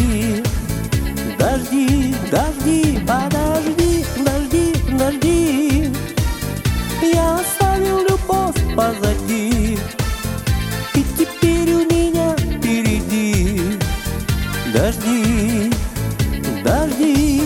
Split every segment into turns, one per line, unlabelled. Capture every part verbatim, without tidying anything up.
дожди, дожди, дожди, подожди, дожди, дожди. Я оставил любовь позади, и теперь у меня впереди дожди, дожди.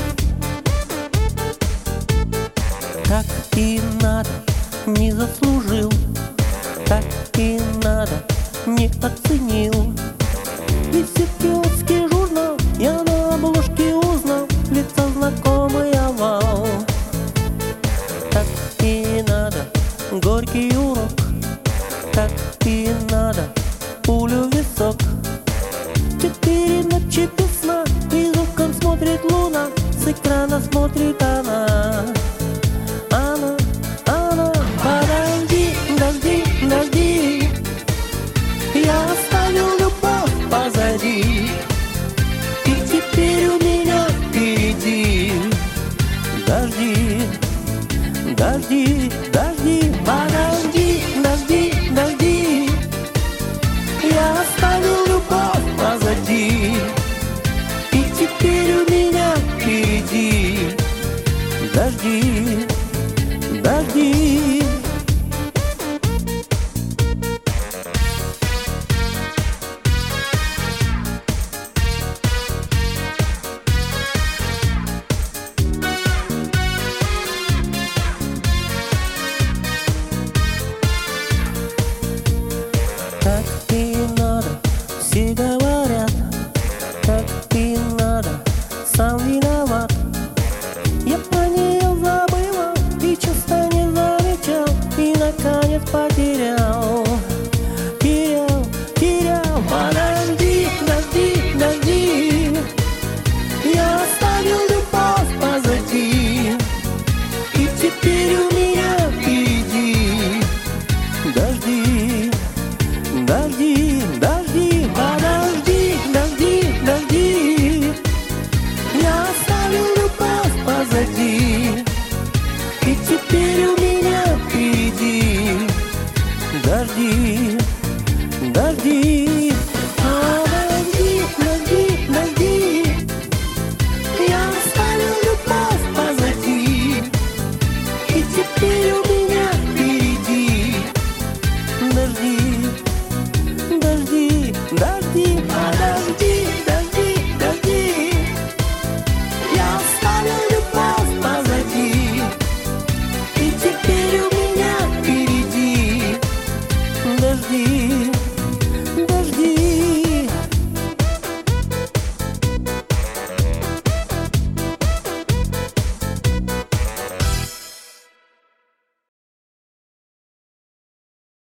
Так и надо, не заслужил, так и надо, не оценил. Висит киотский журнал, я на обложке узнал лицо знакомый овал. Так и надо, горький урок, так и надо, пулю в висок. Четыре ночи без сна, из окон смотрит луна, с экрана смотрит она. Она, она, подожди, дожди, дожди. Я оставил любовь позади, и теперь у меня впереди дожди, дожди, дожди, подожди, дожди, дожди. Я оставил любовь позади, и теперь у меня впереди дожди.